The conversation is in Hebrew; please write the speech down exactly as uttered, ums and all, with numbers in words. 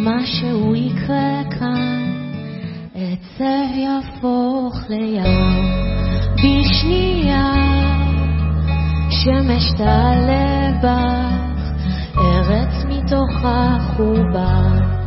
משהו יקרה כאן, עצב יהפוך לים בשנייה, שמש תעלה בך, ארץ מתוך החורבן.